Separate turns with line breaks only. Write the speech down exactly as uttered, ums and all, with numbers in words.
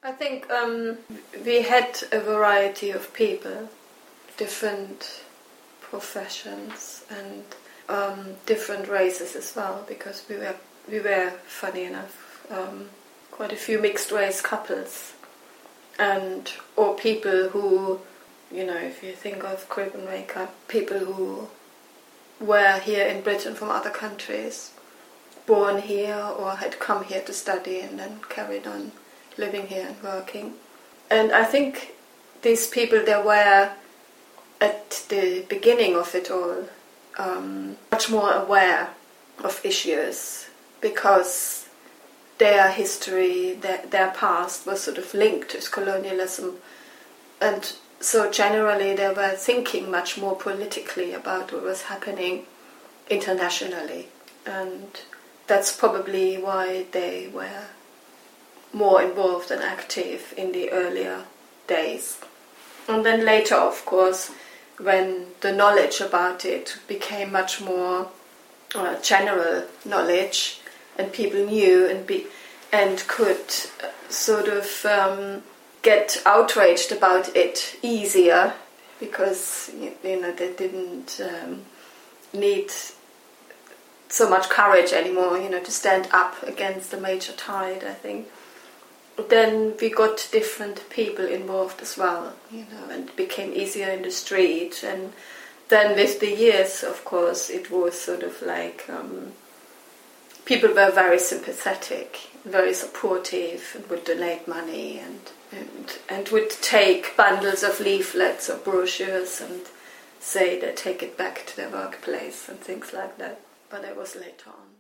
I think um, we had a variety of people, different professions and um, different races as well, because we were, we were funny enough, um, quite a few mixed race couples, and or people who, you know, if you think of Crip and Wake Up, people who were here in Britain from other countries, born here or had come here to study and then carried on living here and working. And I think these people, they were at the beginning of it all um, much more aware of issues, because their history, their, their past was sort of linked to colonialism, and so generally they were thinking much more politically about what was happening internationally, and that's probably why they were more involved and active in the earlier days. And then later, of course, when the knowledge about it became much more uh, general knowledge, and people knew and be and could uh, sort of um, get outraged about it easier, because you know they didn't um, need so much courage anymore, you know, to stand up against the major tide, I think. Then we got different people involved as well, you know, and it became easier in the street. And then with the years, of course, it was sort of like um, people were very sympathetic, very supportive, and would donate money and, and and would take bundles of leaflets or brochures and say they take it back to their workplace and things like that. But that was later on.